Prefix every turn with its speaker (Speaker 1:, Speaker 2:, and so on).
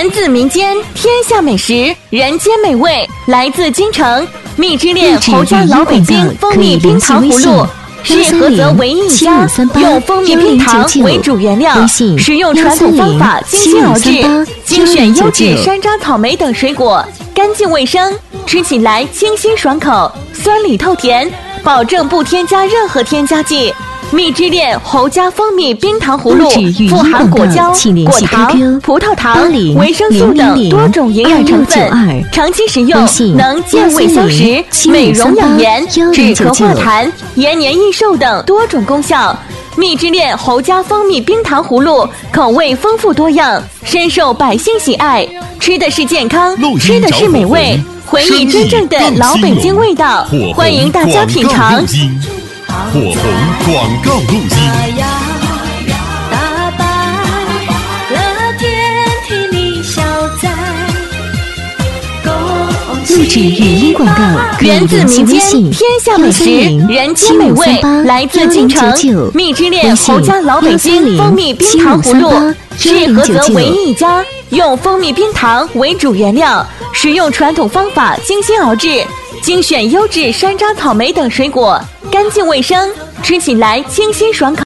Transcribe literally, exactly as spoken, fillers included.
Speaker 1: 源自民间，天下美食，人间美味来自京城。蜜之恋侯家老北京蜂蜜冰糖葫芦。是菏泽唯一一家用蜂蜜冰糖为主原料，使用传统方法精心熬制，精选优质山楂、草莓等水果，干净卫生，吃起来清新爽口，酸里透甜，保证不添加任何添加剂。蜜之恋侯家蜂蜜冰糖葫芦富含果胶、果糖、葡萄糖、维生素等多种营养成分，长期食用能健胃消食、美容养颜、止咳化痰、延年益寿等多种功效。蜜之恋侯家蜂蜜冰糖葫芦口味丰富多样，深受百姓喜爱。吃的是健康，吃的是美味，回忆真正的老北京味道，欢迎大家品尝。
Speaker 2: 火红广告录音。
Speaker 3: 大白了天地里消灾。
Speaker 4: 录制语音广告，
Speaker 1: 源自民间，天下美食，人间美味来自京城。蜜之恋侯家老北京蜂蜜冰糖葫芦是菏泽唯一一家用蜂蜜冰糖为主原料，使用传统方法精心熬制，精选优质山楂、草莓等水果，干净卫生，吃起来清新爽口。